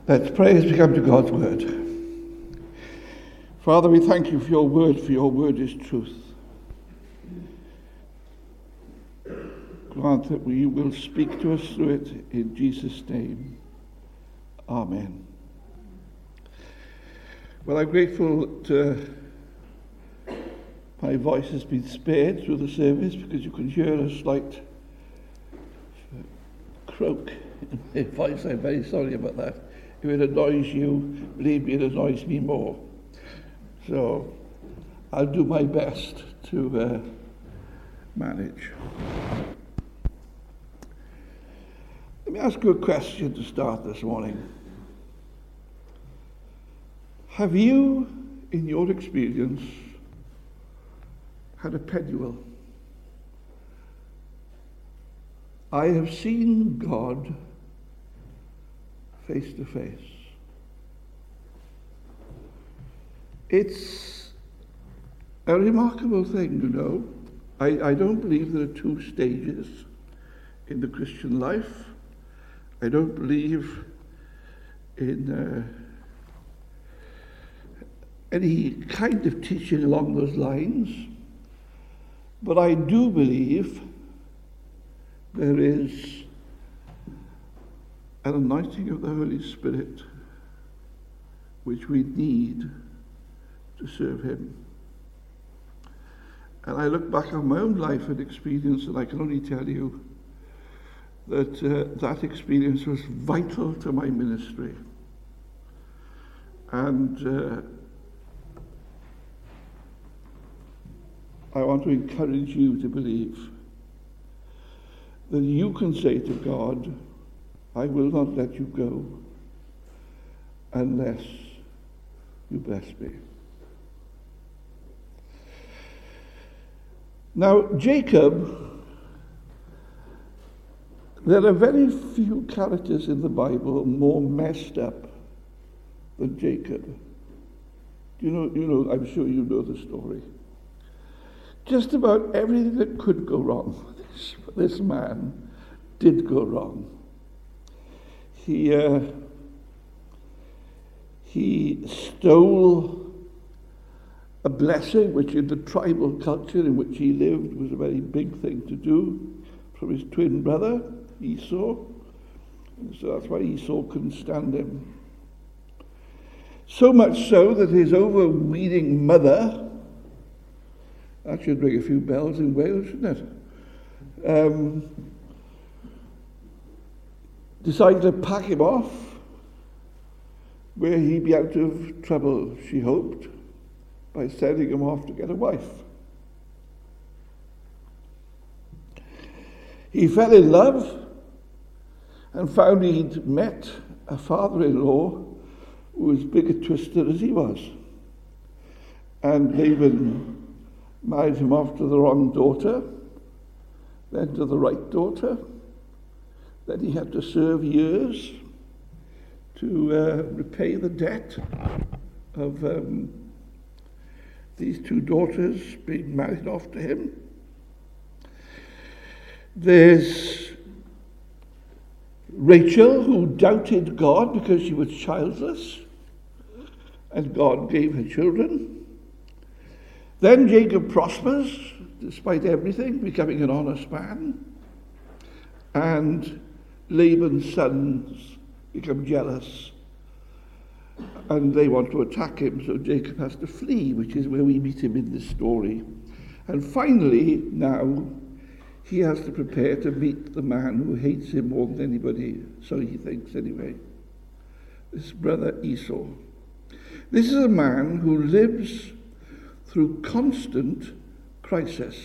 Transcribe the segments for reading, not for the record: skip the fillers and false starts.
Let's pray as we come to God's word. Father, we thank you for your word is truth. Grant that we will speak to us through it in Jesus' name. Amen. Well, I'm grateful that my voice has been spared through the service because you can hear a slight croak in my voice. I'm very sorry about that. If it annoys you, believe me, it annoys me more. So I'll do my best to manage. Let me ask you a question to start this morning. Have you, in your experience, had a penuel? I have seen God face to face. It's a remarkable thing, you know. I don't believe there are two stages in the Christian life. I don't believe in any kind of teaching along those lines. But I do believe there is an anointing of the Holy Spirit which we need to serve him. And I look back on my own life and experience, and I can only tell you that that experience was vital to my ministry. And I want to encourage you to believe that you can say to God, I will not let you go unless you bless me. Now, Jacob, there are very few characters in the Bible more messed up than Jacob. You know, I'm sure you know the story. Just about everything that could go wrong, this man did go wrong. He stole a blessing, which in the tribal culture in which he lived was a very big thing to do, from his twin brother, Esau. And so that's why Esau couldn't stand him. So much so that his overweening mother, that should ring a few bells in Wales, shouldn't it? Decided to pack him off where he'd be out of trouble, she hoped, by sending him off to get a wife. He fell in love and found he'd met a father-in-law who was big a twister as he was. And Laban married him off to the wrong daughter, then to the right daughter. Then he had to serve years to repay the debt of these two daughters being married off to him. There's Rachel, who doubted God because she was childless, and God gave her children. Then Jacob prospers, despite everything, becoming an honest man. And Laban's sons become jealous, and they want to attack him, so Jacob has to flee, which is where we meet him in this story. And finally, now, he has to prepare to meet the man who hates him more than anybody, so he thinks anyway, this brother Esau. This is a man who lives through constant crisis.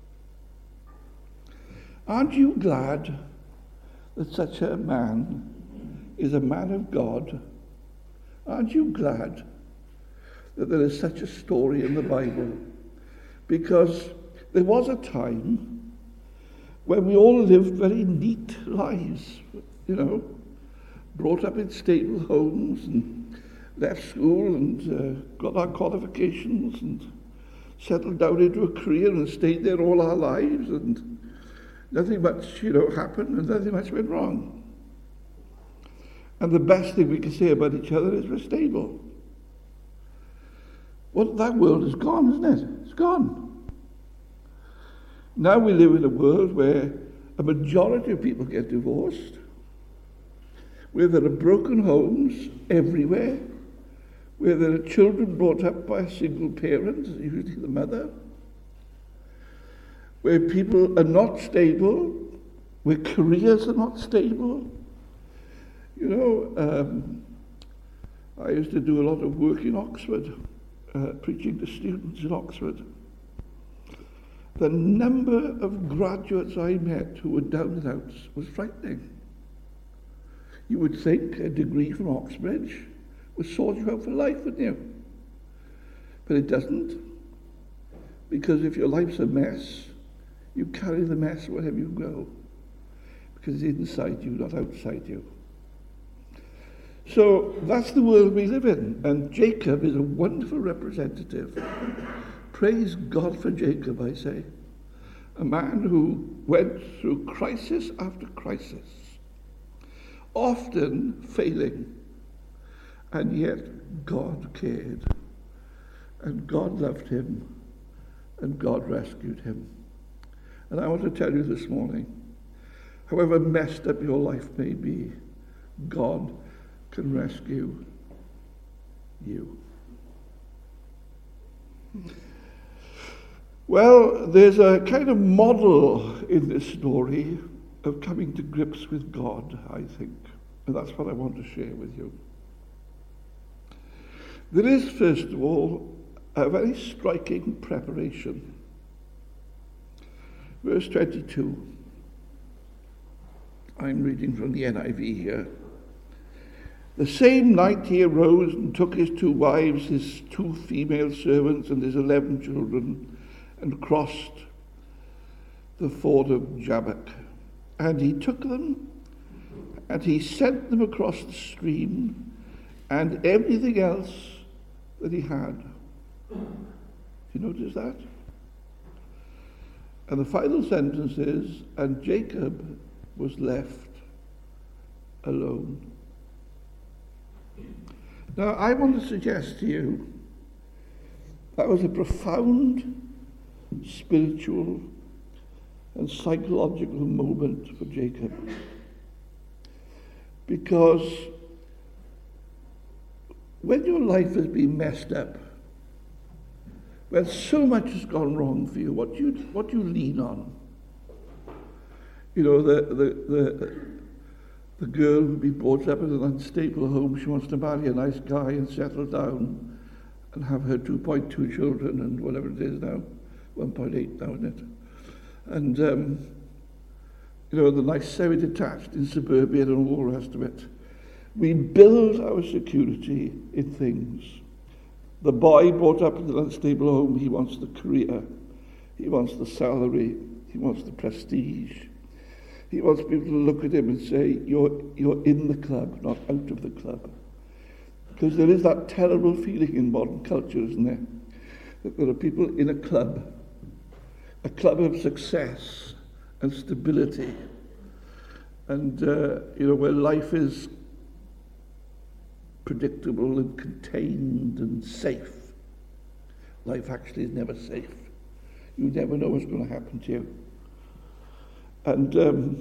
Aren't you glad that such a man is a man of God? Aren't you glad that there is such a story in the Bible? Because there was a time when we all lived very neat lives, you know, brought up in stable homes and left school and got our qualifications and settled down into a career and stayed there all our lives, and nothing much, happened and nothing much went wrong. And the best thing we can say about each other is we're stable. Well, that world is gone, isn't it? It's gone. Now we live in a world where a majority of people get divorced, where there are broken homes everywhere, where there are children brought up by a single parent, usually the mother, where people are not stable, where careers are not stable. You know, I used to do a lot of work in Oxford, preaching to students in Oxford. The number of graduates I met who were down and out was frightening. You would think a degree from Oxbridge would sort you out for life, wouldn't you? But it doesn't. Because if your life's a mess, you carry the mess wherever you go. Because it's inside you, not outside you. So that's the world we live in. And Jacob is a wonderful representative. Praise God for Jacob, I say. A man who went through crisis after crisis, often failing, and yet God cared, and God loved him, and God rescued him. And I want to tell you this morning, however messed up your life may be, God can rescue you. Well, there's a kind of model in this story of coming to grips with God, I think. And that's what I want to share with you. There is, first of all, a very striking preparation. Verse 22. I'm reading from the NIV here. The same night he arose and took his 2 wives, his 2 female servants, and his 11 children, and crossed the ford of Jabbok. And he took them, and he sent them across the stream, and everything else that he had. Do you notice that? And the final sentence is, and Jacob was left alone. Now, I want to suggest to you that was a profound spiritual and psychological moment for Jacob. Because when your life has been messed up, when so much has gone wrong for you, what do you lean on? You know, the girl who'd be brought up in an unstable home, she wants to marry a nice guy and settle down and have her 2.2 children and whatever it is now, 1.8 now, isn't it? And, you know, the nice semi-detached in suburbia and all the rest of it. We build our security in things. The boy brought up in an unstable home, he wants the career, he wants the salary, he wants the prestige. He wants people to look at him and say, you're in the club, not out of the club. Because there is that terrible feeling in modern culture, isn't there? That there are people in a club of success and stability, and you know, where life is predictable and contained and safe. Life actually is never safe. You never know what's going to happen to you. And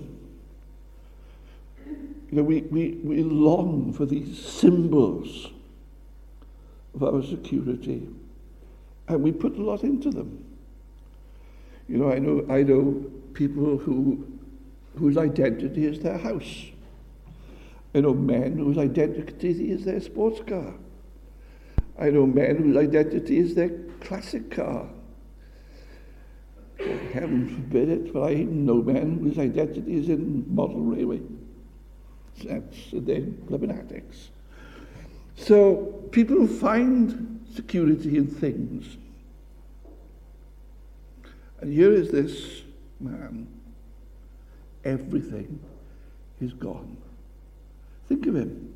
you know, we long for these symbols of our security, and we put a lot into them. You know, I know people whose identity is their house. I know men whose identity is their sports car. I know men whose identity is their classic car. Heaven forbid it, but I even know men whose identity is in model railway sets, and they're living addicts. So people find security in things. And here is this man. Everything is gone. Think of him.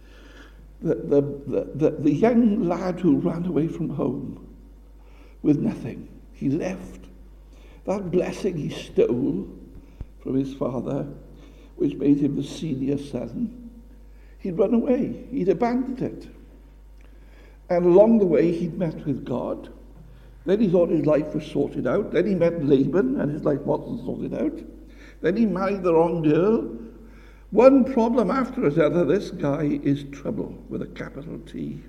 The young lad who ran away from home with nothing. He left. That blessing he stole from his father, which made him the senior son, He'd run away. He'd abandoned it. And along the way, he'd met with God. Then he thought his life was sorted out. Then he met Laban, and his life wasn't sorted out. Then he married the wrong girl. One problem after another. This guy is trouble with a capital T.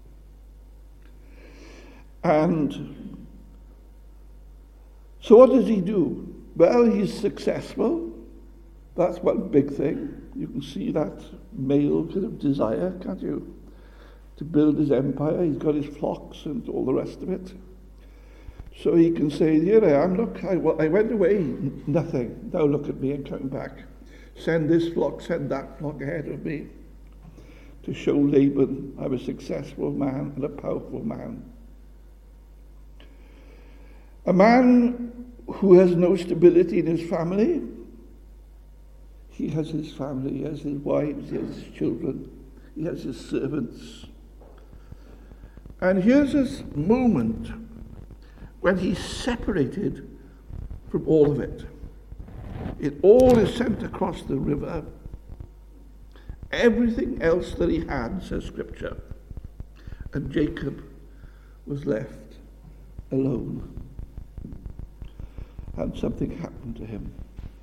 And so what does he do? Well, he's successful. That's one big thing. You can see that male kind of desire, can't you? To build his empire. He's got his flocks and all the rest of it. So he can say, here I am, look, I went away, nothing. Now look at me, I'm coming back. Send this flock, send that flock ahead of me. To show Laban I'm a successful man and a powerful man. A man who has no stability in his family. He has his family, he has his wives, he has his children, he has his servants. And here's this moment when he's separated from all of it. It all is sent across the river. Everything else that he had, says Scripture. And Jacob was left alone. And something happened to him.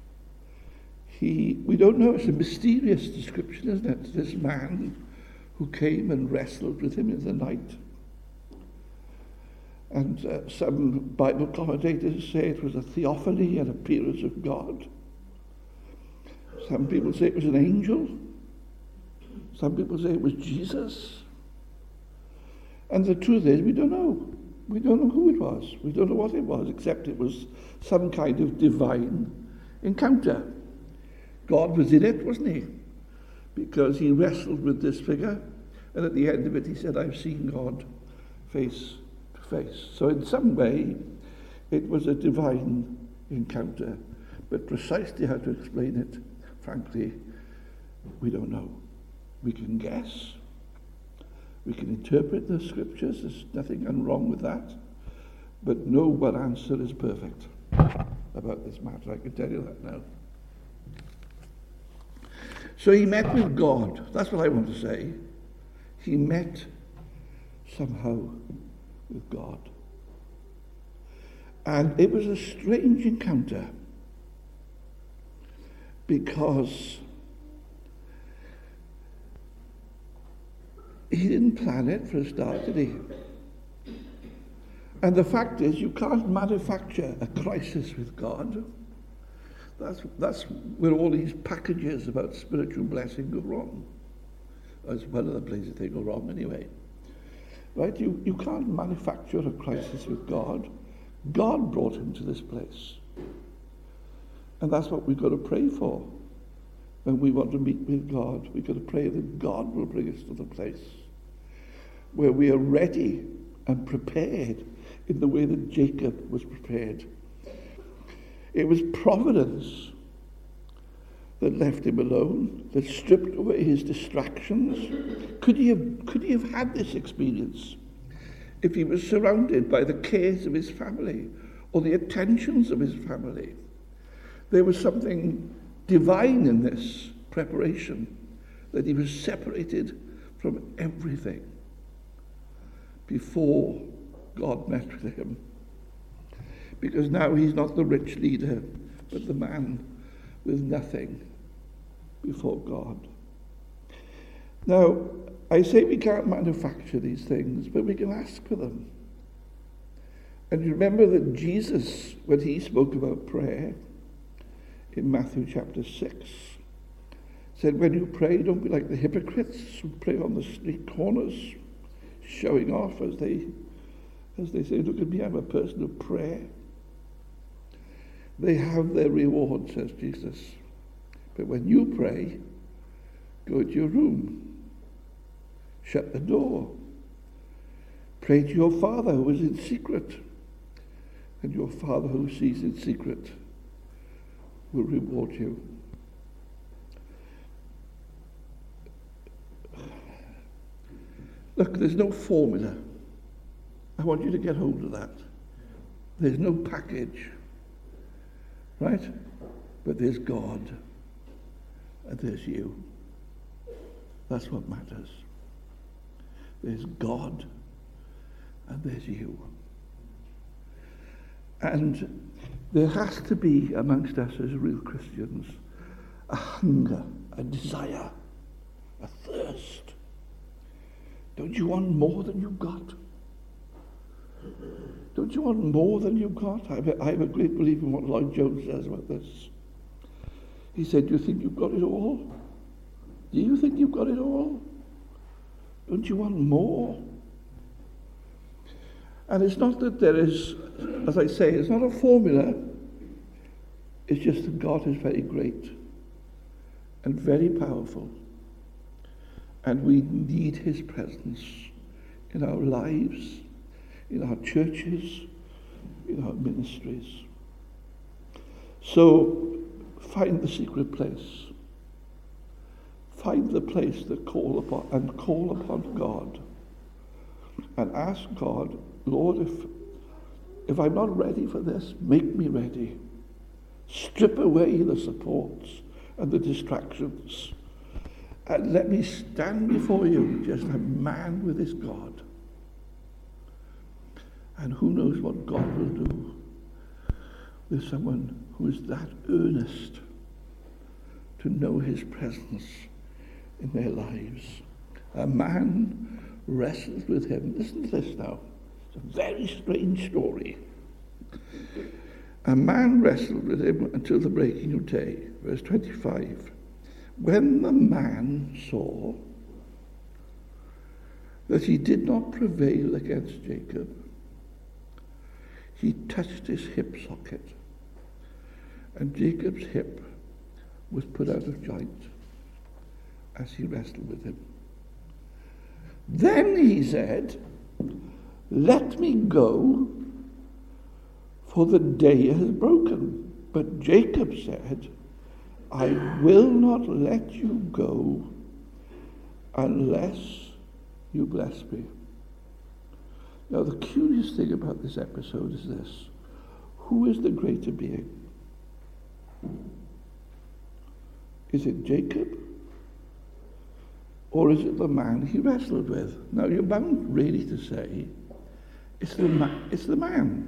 We don't know, it's a mysterious description, isn't it? This man who came and wrestled with him in the night. And some Bible commentators say it was a theophany, an appearance of God. Some people say it was an angel. Some people say it was Jesus. And the truth is, we don't know. We don't know who it was. We don't know what it was, except it was some kind of divine encounter. God was in it, wasn't he? Because he wrestled with this figure, and at the end of it he said, I've seen God face to face. So in some way, it was a divine encounter. But precisely how to explain it, frankly, we don't know. We can guess. We can interpret the scriptures. There's nothing wrong with that. But no one answer is perfect about this matter. I can tell you that now. So he met with God. That's what I want to say. He met somehow with God. And it was a strange encounter because he didn't plan it for a start, did he? And the fact is, you can't manufacture a crisis with God. That's where all these packages about spiritual blessing go wrong. That's one of the places they go wrong anyway. Right? You can't manufacture a crisis with God. God brought him to this place. And that's what we've got to pray for. When we want to meet with God, we've got to pray that God will bring us to the place where we are ready and prepared in the way that Jacob was prepared. It was providence that left him alone, that stripped away his distractions. Could he have had this experience if he was surrounded by the cares of his family or the attentions of his family? There was something divine in this preparation, that he was separated from everything before God met with him. Because now he's not the rich leader, but the man with nothing before God. Now, I say we can't manufacture these things, but we can ask for them. And you remember that Jesus, when he spoke about prayer, in Matthew chapter 6, said, when you pray, don't be like the hypocrites who pray on the street corners, showing off as they say, look at me, I'm a person of prayer. They have their reward, says Jesus. But when you pray, go to your room, shut the door, pray to your Father who is in secret, and your Father who sees in secret will reward you. Look, there's no formula. I want you to get hold of that. There's no package, right? But there's God, and there's you. That's what matters. There's God and there's you. And there has to be amongst us as real Christians a hunger, a desire, a thirst. Don't you want more than you've got? Don't you want more than you've got? I'm a great believer in what Lloyd Jones says about this. He said, do you think you've got it all? Do you think you've got it all? Don't you want more? And it's not that there is, as I say, it's not a formula. It's just that God is very great and very powerful. And we need his presence in our lives, in our churches, in our ministries. So find the secret place. Find the place that call upon God. And ask God, Lord, if I'm not ready for this, make me ready. Strip away the supports and the distractions. And let me stand before you just a man with his God. And who knows what God will do with someone who is that earnest to know his presence in their lives. A man wrestled with him. Listen to this now. It's a very strange story. A man wrestled with him until the breaking of day. Verse 25. When the man saw that he did not prevail against Jacob, he touched his hip socket, and Jacob's hip was put out of joint as he wrestled with him. Then he said, let me go, for the day has broken. But Jacob said, I will not let you go unless you bless me. Now, the curious thing about this episode is this. Who is the greater being? Is it Jacob? Or is it the man he wrestled with? Now, you're bound really to say, it's the man. It's the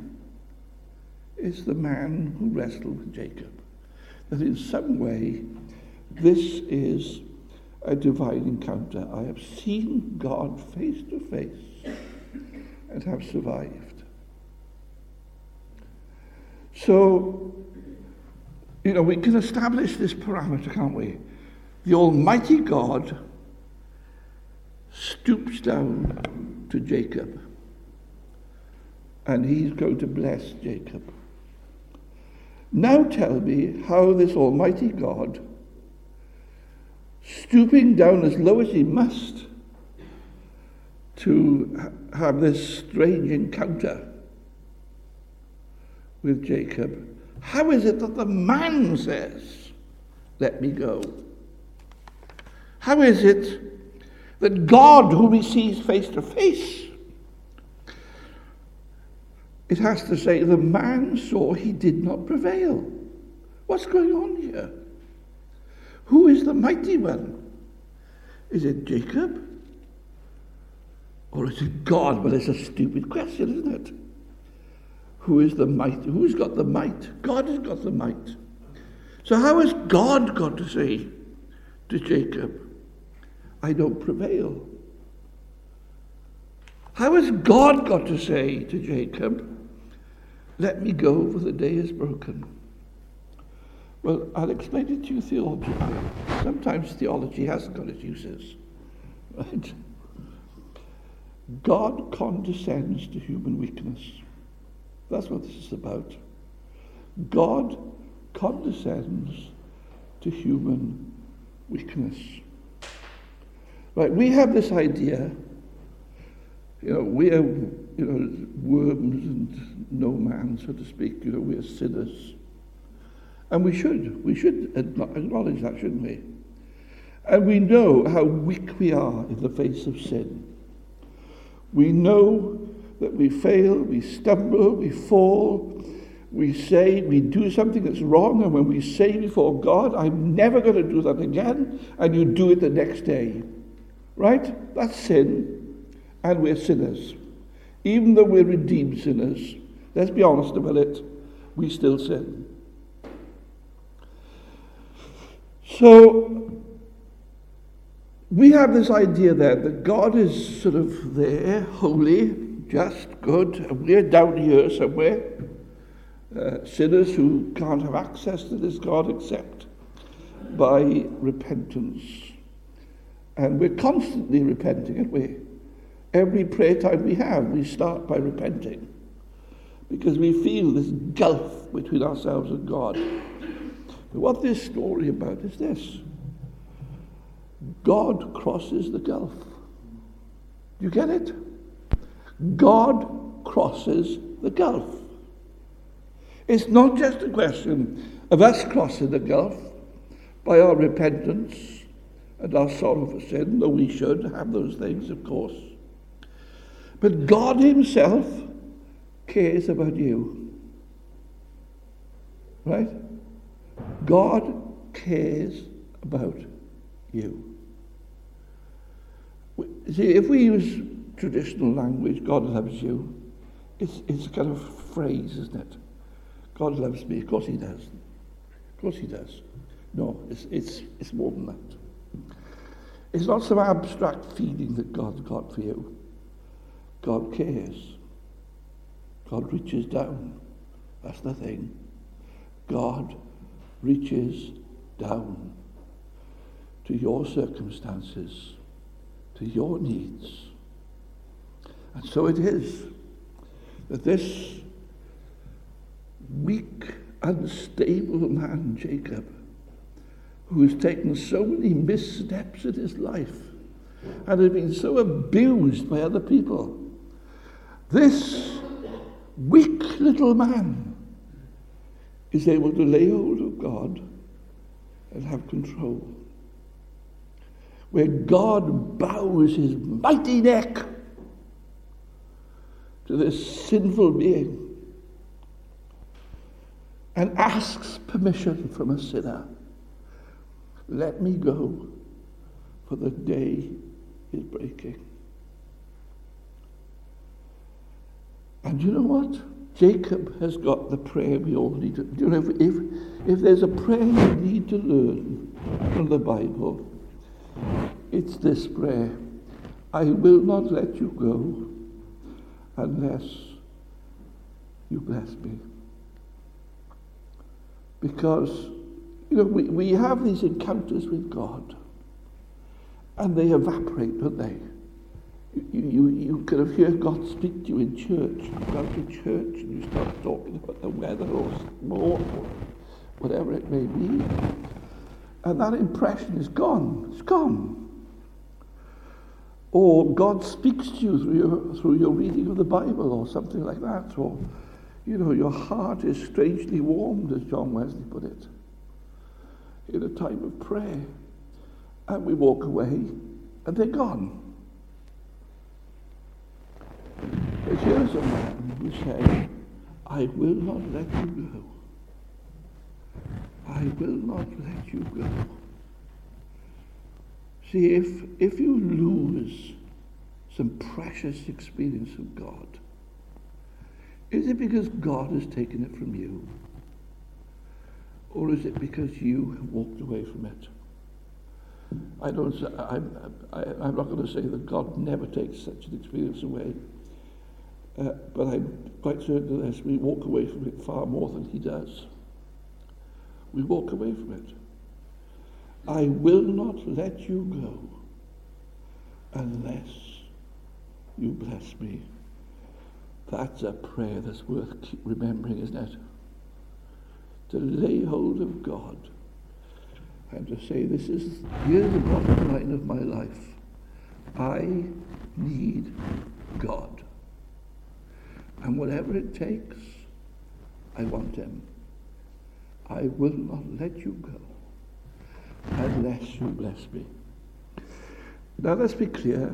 man who wrestled with Jacob. That in some way, this is a divine encounter. I have seen God face to face and have survived. So, we can establish this parameter, can't we? The Almighty God stoops down to Jacob, and he's going to bless Jacob. Now tell me how this Almighty God, stooping down as low as he must to have this strange encounter with Jacob, how is it that the man says, let me go? How is it that God, whom he sees face to face, it has to say the man saw he did not prevail? What's going on here? Who is the mighty one? Is it Jacob? Or is it God? Well, it's a stupid question, isn't it? Who is the might? Who's got the might? God has got the might. So how has God got to say to Jacob, I don't prevail? How has God got to say to Jacob, let me go, for the day is broken? Well, I'll explain it to you theologically. Sometimes theology hasn't got its uses, right? God condescends to human weakness. That's what this is about. God condescends to human weakness. Right, we have this idea, we are, worms and no man, so to speak, we are sinners. And we should acknowledge that, shouldn't we? And we know how weak we are in the face of sin. We know that we fail, we stumble, we fall, we do something that's wrong, and when we say before God, I'm never going to do that again, and you do it the next day. Right? That's sin, and we're sinners. Even though we're redeemed sinners, let's be honest about it, we still sin. So, we have this idea then that God is sort of there, holy, just, good, and we're down here somewhere, sinners who can't have access to this God except by repentance. And we're constantly repenting, aren't we? Every prayer time we have, we start by repenting, because we feel this gulf between ourselves and God. But what this story about is this: God crosses the gulf. Do you get it? God crosses the gulf. It's not just a question of us crossing the gulf by our repentance and our sorrow for sin, though we should have those things, of course. But God himself cares about you. Right? God cares about you. See, if we use traditional language, God loves you, it's a kind of phrase, isn't it? God loves me. Of course he does. Of course he does. No, it's more than that. It's not some abstract feeling that God's got for you. God cares. God reaches down. That's the thing. God reaches down to your circumstances, to your needs. And so it is that this weak, unstable man, Jacob, who has taken so many missteps in his life and has been so abused by other people, this weak little man is able to lay hold of God and have control. Where God bows his mighty neck to this sinful being and asks permission from a sinner. Let me go, for the day is breaking. And you know what? Jacob has got the prayer we all need to. You know, if there's a prayer you need to learn from the Bible, it's this prayer: I will not let you go unless you bless me. Because, you know, we have these encounters with God, and they evaporate, don't they? You kind of hear God speak to you in church. You go to church and you start talking about the weather or sport or whatever it may be, and that impression is gone. It's gone. Or God speaks to you through your reading of the Bible or something like that. Or, you know, your heart is strangely warmed, as John Wesley put it, in a time of prayer. And we walk away and they're gone. But here's a man who said, I will not let you go. I will not let you go. See, if you lose some precious experience of God, is it because God has taken it from you? Or is it because you have walked away from it? I'm not going to say that God never takes such an experience away. But I'm quite certain that we walk away from it far more than he does. We walk away from it. I will not let you go unless you bless me. That's a prayer that's worth remembering, isn't it? To lay hold of God and to say, here's the bottom line of my life. I need God. And whatever it takes, I want him. I will not let you go unless you bless me. Now let's be clear.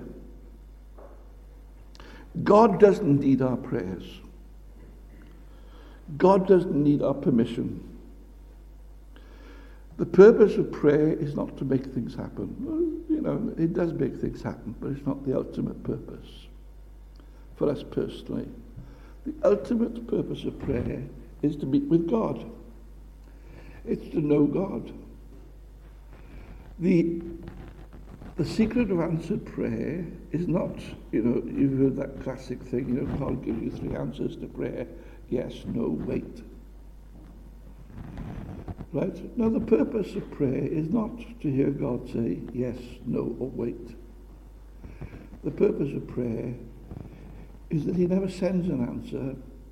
God doesn't need our prayers. God doesn't need our permission. The purpose of prayer is not to make things happen. Well, you know, it does make things happen, but it's not the ultimate purpose for us personally. The ultimate purpose of prayer is to meet with God. It's to know God. The secret of answered prayer is not, you know, you've heard that classic thing, you know, God gives you 3 answers to prayer: yes, no, wait. Right? Now, the purpose of prayer is not to hear God say yes, no, or wait. The purpose of prayer is that he never sends an answer,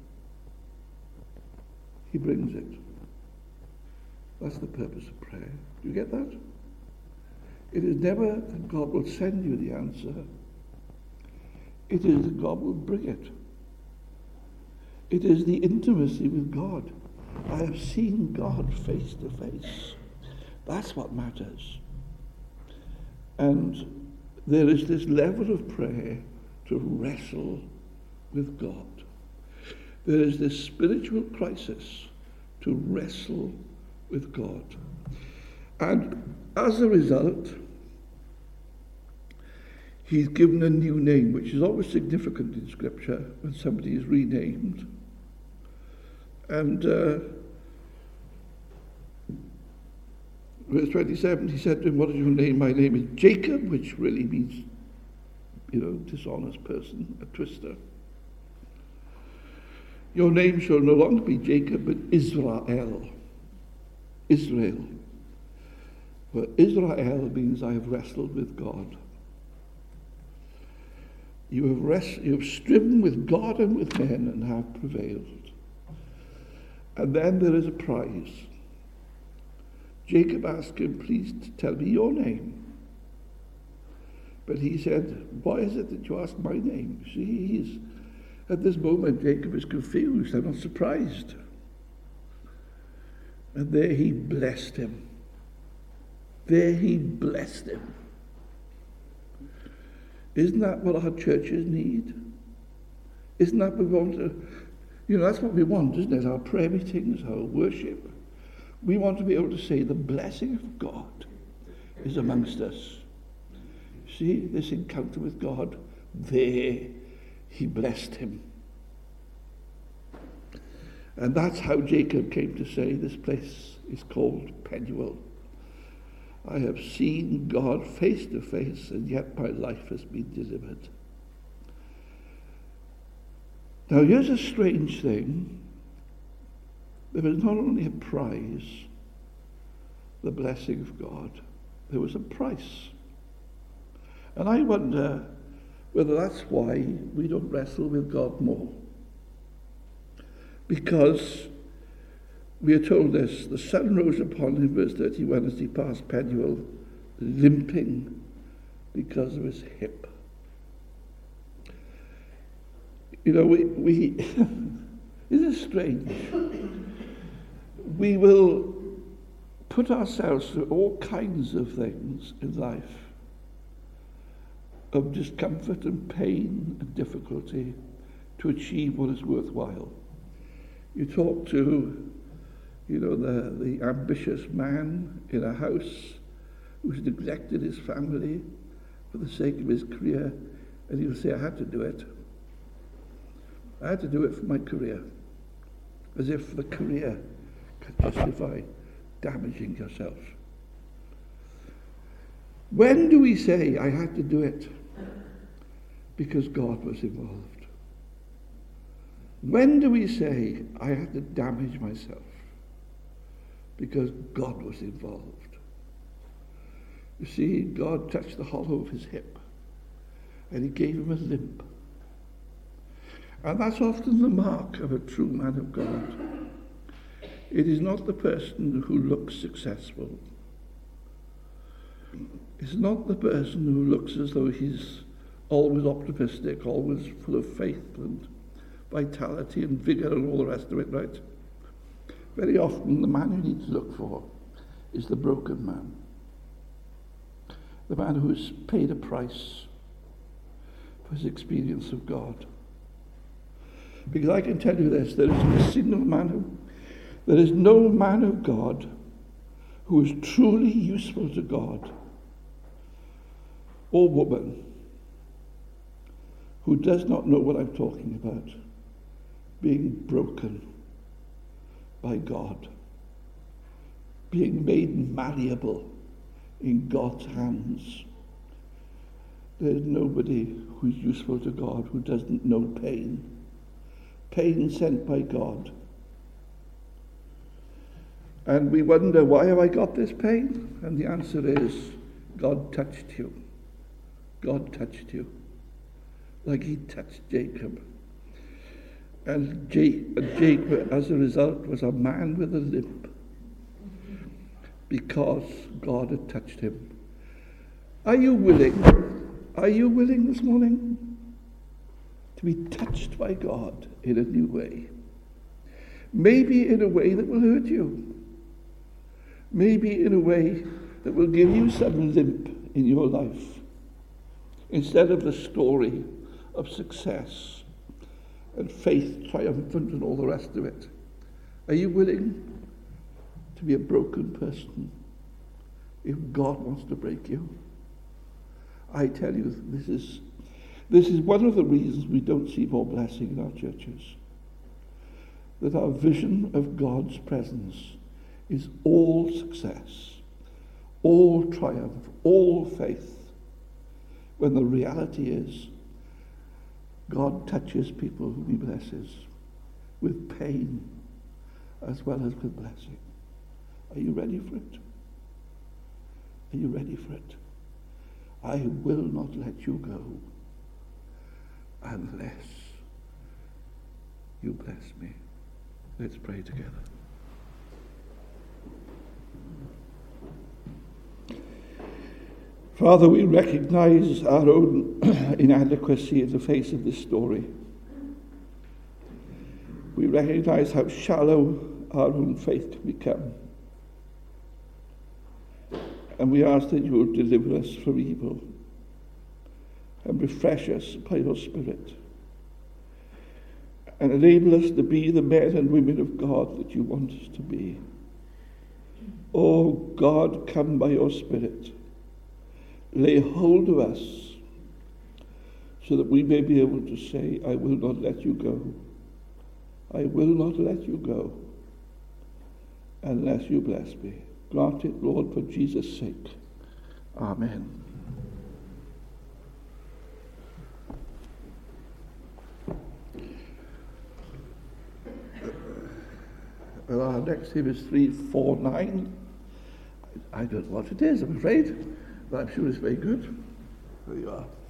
he brings it. That's the purpose of prayer. Do you get that? It is never that God will send you the answer. It is that God will bring it. It is the intimacy with God. I have seen God face to face. That's what matters. And there is this level of prayer to wrestle with God. There is this spiritual crisis to wrestle with God. And as a result, he's given a new name, which is always significant in Scripture when somebody is renamed. And verse 27, he said to him, "What is your name?" "My name is Jacob," which really means, you know, dishonest person, a twister. "Your name shall no longer be Jacob, but Israel." Israel. Well, Israel means I have wrestled with God. You have striven with God and with men and have prevailed. And then there is a prize. Jacob asked him, "Please tell me your name." But he said, "Why is it that you ask my name?" See, at this moment, Jacob is confused. I'm not surprised. And there he blessed him. There he blessed him. Isn't that what our churches need? Isn't that what we want to... You know, that's what we want, isn't it? Our prayer meetings, our worship. We want to be able to say the blessing of God is amongst us. See, this encounter with God, there he blessed him. And that's how Jacob came to say this place is called Penuel. I have seen God face to face, and yet my life has been delivered. Now, here's a strange thing. There was not only a prize, the blessing of God, there was a price. And I wonder whether that's why we don't wrestle with God more. Because we are told this: the sun rose upon him, verse 31, as he passed Penuel, limping because of his hip. You know, we isn't it strange? We will put ourselves through all kinds of things in life, of discomfort and pain and difficulty, to achieve what is worthwhile. You talk to, you know, the ambitious man in a house who's neglected his family for the sake of his career, and he'll say, "I had to do it. I had to do it for my career," as if the career could justify damaging yourself. When do we say, "I had to do it because God was involved"? When do we say, "I had to damage myself because God was involved"? You see, God touched the hollow of his hip and he gave him a limp. And that's often the mark of a true man of God. It is not the person who looks successful. It's not the person who looks as though he's always optimistic, always full of faith and vitality and vigour and all the rest of it, right? Very often the man you need to look for is the broken man. The man who's paid a price for his experience of God. Because I can tell you this, there is no man of God who is truly useful to God, or woman who does not know what I'm talking about, being broken by God, being made malleable in God's hands. There's nobody who's useful to God who doesn't know pain. Pain sent by God. And we wonder, why have I got this pain? And the answer is, God touched you. God touched you. Like he touched Jacob. And Jacob, as a result, was a man with a limp. Because God had touched him. Are you willing this morning to be touched by God in a new way? Maybe in a way that will hurt you. Maybe in a way that will give you some limp in your life. Instead of the story of success and faith triumphant and all the rest of it. Are you willing to be a broken person if God wants to break you? I tell you, this is one of the reasons we don't see more blessing in our churches. That our vision of God's presence is all success, all triumph, all faith, when the reality is God touches people whom he blesses with pain as well as with blessing. Are you ready for it? Are you ready for it? I will not let you go unless you bless me. Let's pray together. Father, we recognize our own inadequacy in the face of this story. We recognize how shallow our own faith can become. And we ask that you will deliver us from evil and refresh us by your Spirit and enable us to be the men and women of God that you want us to be. Oh God, come by your Spirit. Lay hold of us so that we may be able to say, I will not let you go. I will not let you go unless you bless me. Grant it, Lord, for Jesus' sake. Amen. Well, our next hymn is 349. I don't know what it is, I'm afraid, but I'm sure it's very good. There you are.